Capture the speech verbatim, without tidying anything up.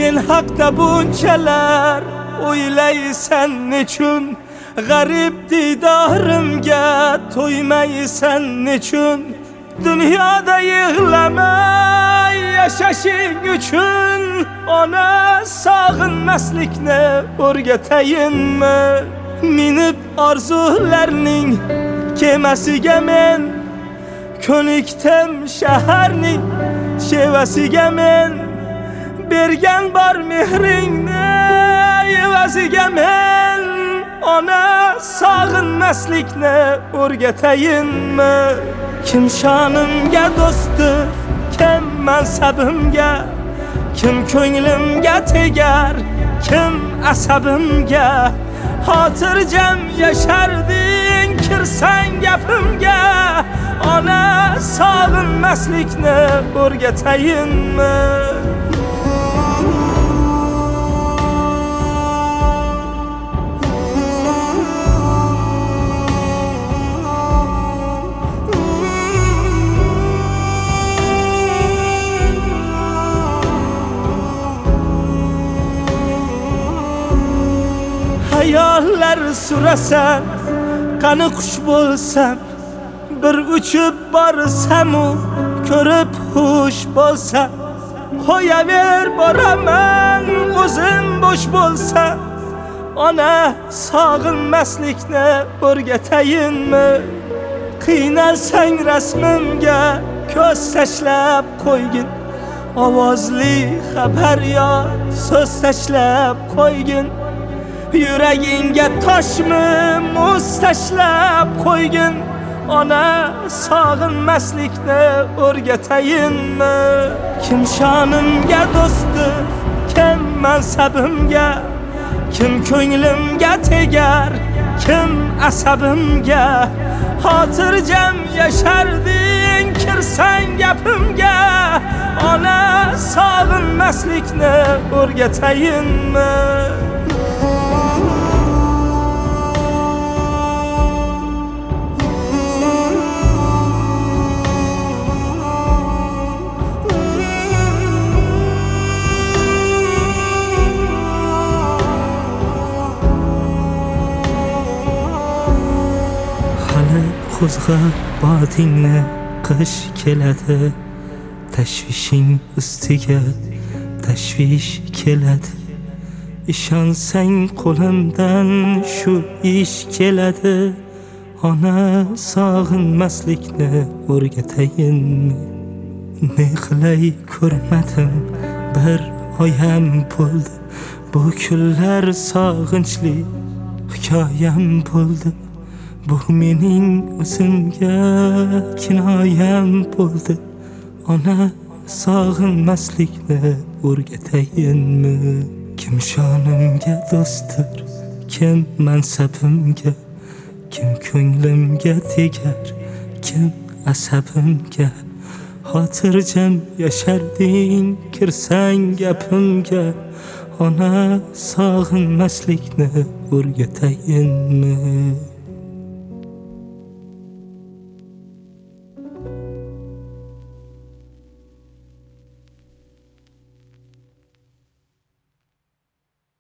Men haqda bunchalar o'ylaysan nechun? G'arib didorimga to'ymaysan nechun? Dunyoda yig'lamay yashashing uchun ona sog'inmaslikni o'rgatayinmi? Minib orzularning kemasiga men ko'nikdim shaharning shevasiga men bergan bor mehringni evaziga men ona sog'inmaslikni o'rgatayinmi? Kim shonimga do'stdir, kim mansabimga, kim ko'nglimga tegar, kim asabimga? Xotirjam yasharding kirsang gapimga, ona sog'inmaslikni o'rgatayinmi? Hayallar surasan, qani qush bo'lsam, bir uchib borsam u ko'rib xush bo'lsam, qo'yaver boraman o'zim bo'sh bo'lsa, ona sog'inmaslikni o'rgatayinmi? Qiynalsang rasmimga ko'z tashlab qo'ygin, ovozli xabar yo so'z tashlab qo'ygin, yuragingga toshmi muz tashlab qo'ygin, ona sog'inmaslikni o'rgatayinmi? Kim shonimga do'stdir, kim mansabimga, kim ko'nglimga tegar, kim asabimga? Xotirjam yasharding kirsang gapimga, ona sog'inmaslikni o'rgatayinmi? Qo'zg'ab botingni qish keladi, tashvishing ustiga tashvish keladi. Ishonsang qo'limdan shu ish keladi, ona sog'inmaslikni o'rgatayinmi? Ne qilay ko'rmadim, bir oyam bo'ldi, bu kunlar sog'inchli hikoyam bo'ldi. Bu mening o'zimga kinoyam bo'ldi, ona sog'inmaslikni o'rgatayinmi? Kim shonimga do'stdir, kim mansabimga, kim ko'nglimga tegar, kim asabimga? Xotirjam yasharding kirsang gapimga, ona sog'inmaslikni o'rgatayinmi?